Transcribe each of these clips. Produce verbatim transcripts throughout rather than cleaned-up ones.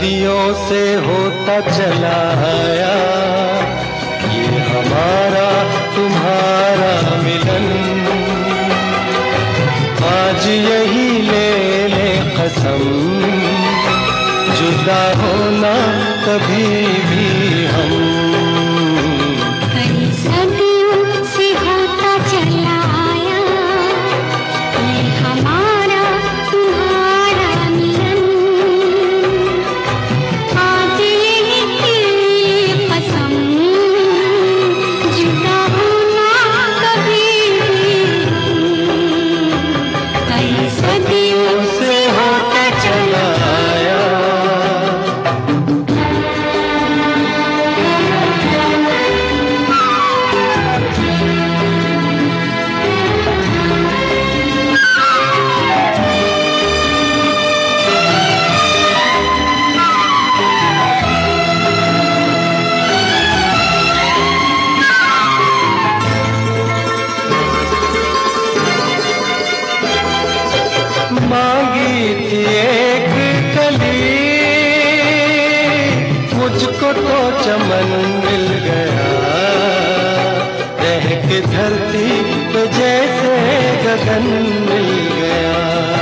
सदियों से होता चला आया ये हमारा तुम्हारा मिलन। आज यही ले ले कसम, जुदा होना कभी भी हम। कई सदियों से होता चला आया ये हमारा तुम्हारा मिलन। आज यही कसम, जुदा होना कभी भी हम। कई सदियों से होता चला आया। मांगी थी एक कली, मुझको तो चमन मिल गया। रह के धरती पे जैसे गगन मिल गया।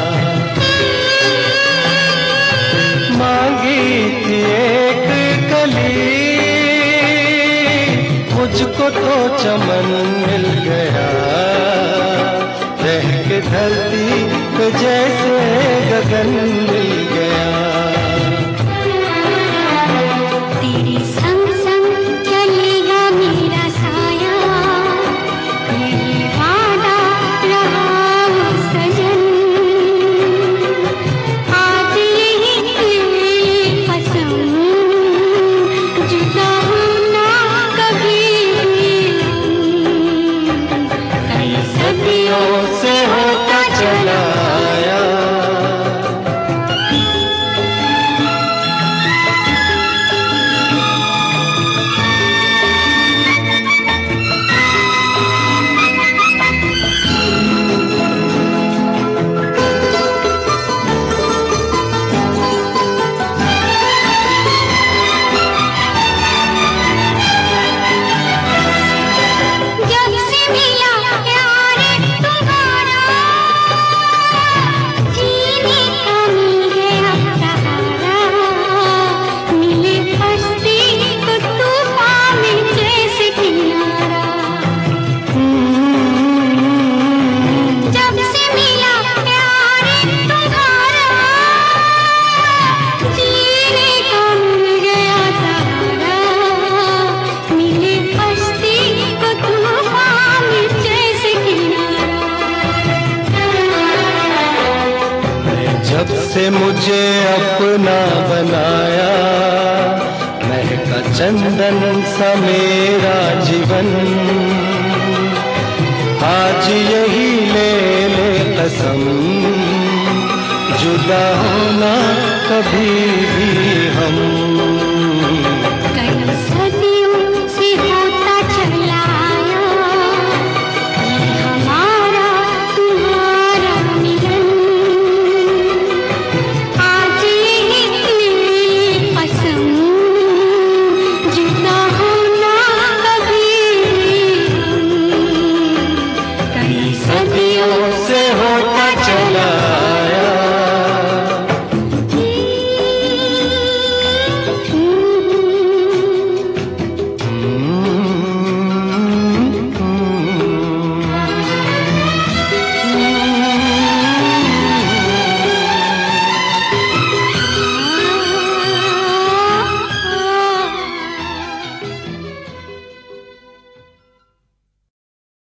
मांगी थी एक कली, मुझको तो चमन मिल गया। रह के धरती पे जैसे गगन मिल गया। तेरे संग संग चलेगा मेरा साया, यही वादा रहा हो सजन। आज यही कसम, जुदा होना कभी भी हम। कई सदियों से होता चला आया। जब से मिला प्यार तुम्हारा, जीने का मिल गया सहारा। मिले हस्ती को तूफान में जैसे किनारा। जब से मिला प्यार तुम्हारा, जीने का मिल गया सहारा। मिले हस्ती को तूफान में जैसे किनारा। जब से मुझे अपना बनाया, महका चंदन सा मेरा जीवन। आज यही ले ले कसम, जुदा होना कभी भी हम।